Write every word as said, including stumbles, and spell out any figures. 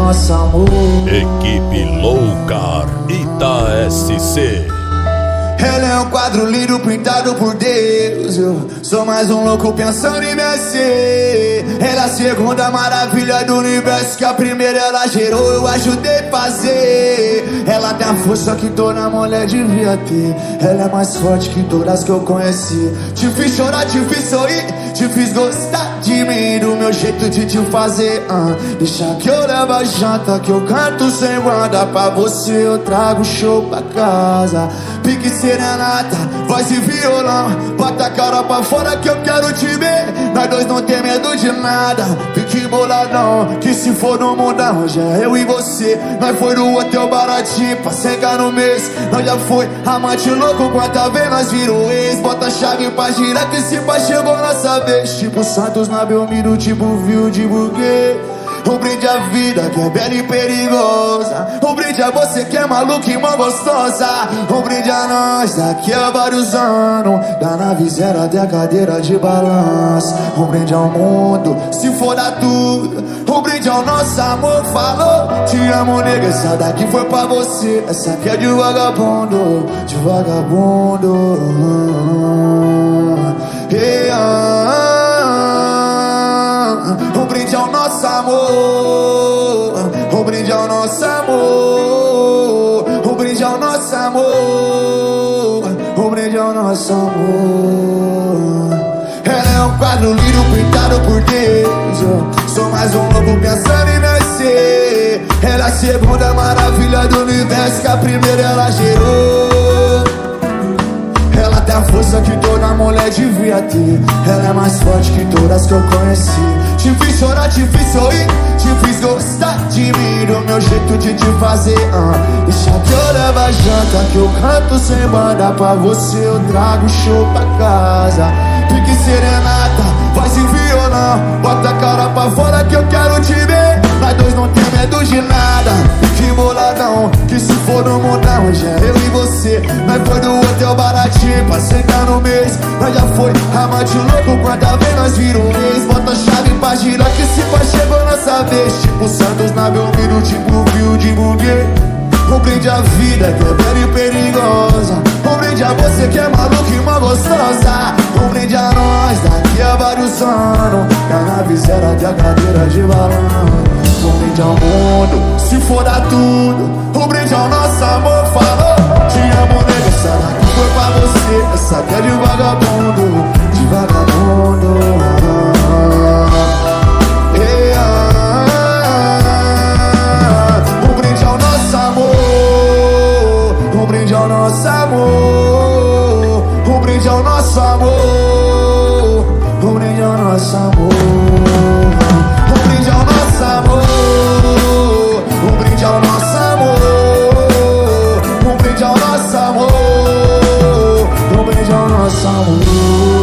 nosso amor. Equipe Loucar Ita S C. Ela é um quadro lindo pintado por Deus. Eu sou mais um louco pensando em vencer. Ela é a segunda maravilha do universo, que a primeira ela gerou, eu ajudei a fazer. Ela tem a força que toda mulher devia ter. Ela é mais forte que todas que eu conheci. Te fiz chorar, te fiz sorrir, te fiz gostar de mim, do meu jeito de te fazer. uh. Deixa que eu levo a janta, que eu canto sem banda. Pra você eu trago show pra casa. Pique serenata, voz e violão. Bota a cara pra fora que eu quero te ver. Nós dois não tem medo de nada. Fique boladão, que se for no mundão já é eu e você. Nós foi no hotel baratinho pra secar no mês. Nós já foi amante louco, quanta vez nós virou ex. Bota a chave pra girar que se pá chegou nossa vez. Tipo Santos na Belmiro, tipo Viu de Burguês. Um brinde à vida que é bela e perigosa. Um brinde a você que é maluca e mó gostosa. Um brinde a nós daqui a vários anos, da nave zero até a cadeira de balanço. Um brinde ao mundo, se for dar tudo. Um brinde ao nosso amor, falou. Te amo, nega, essa daqui foi pra você. Essa aqui é de vagabundo, de vagabundo. Yeah. Um brinde ao nosso amor, um brinde ao nosso amor, um brinde ao nosso amor, um brinde ao nosso amor. Ela é um quadro lindo pintado por Deus. Eu sou mais um louco pensando em nascer. Ela é a segunda maravilha do universo, que a primeira ela gerou. Ela tem a força que toda mulher devia ter. Ela é mais forte que todas que eu conheci. Te fiz chorar, te fiz sorrir, te fiz gostar de mim, do meu jeito de te fazer. uh. Deixa que eu levo a janta, que eu canto sem banda. Pra você eu trago show pra casa. Pique serenata, voz e violão. Bota a cara pra fora que eu quero te ver. Nós dois não tem medo de nada. Fique boladão, que se for no mundão já é eu e você. Nós foi do hotel baratinho pra sentar no mês. Nós já foi amante louco, quanta vez nós virou ex. Bota a chave pra girar que se pá chegou nossa vez. Tipo Santos na Belmiro, tipo Viu de Burguês. Um brinde à vida que é bela e perigosa. Um brinde a você que é maluco e mó gostosa. Um brinde a nós daqui a vários anos, da nave zero até a cadeira de balanço. Um brinde ao mundo, se for dar tudo. Um brinde ao nosso amor, falou. Te amo, nega, essa daqui foi pra você. Essa aqui é de vagabundo, de vagabundo. Um brinde ao nosso amor, um brinde ao nosso amor, um brinde ao nosso amor, um brinde ao nosso amor, um brinde ao nosso amor, um brinde ao nosso amor, um brinde ao nosso amor, um brinde ao nosso amor.